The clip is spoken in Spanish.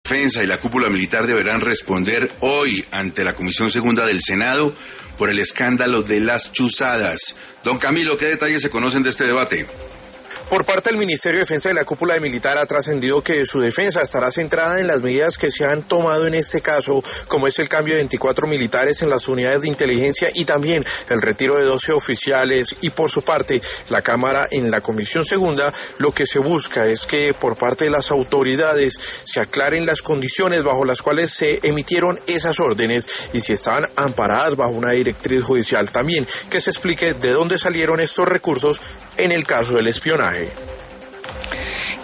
Defensa y la cúpula militar deberán responder hoy ante la Comisión Segunda del Senado por el escándalo de las chuzadas. Don Camilo, ¿qué detalles se conocen de este debate? Por parte del Ministerio de Defensa y la cúpula militar ha trascendido que su defensa estará centrada en las medidas que se han tomado en este caso, como es el cambio de 24 militares en las unidades de inteligencia y también el retiro de 12 oficiales. Y por su parte, la Cámara en la Comisión Segunda lo que se busca es que por parte de las autoridades se aclaren las condiciones bajo las cuales se emitieron esas órdenes y si estaban amparadas bajo una directriz judicial. También que se explique de dónde salieron estos recursos en el caso del espionaje.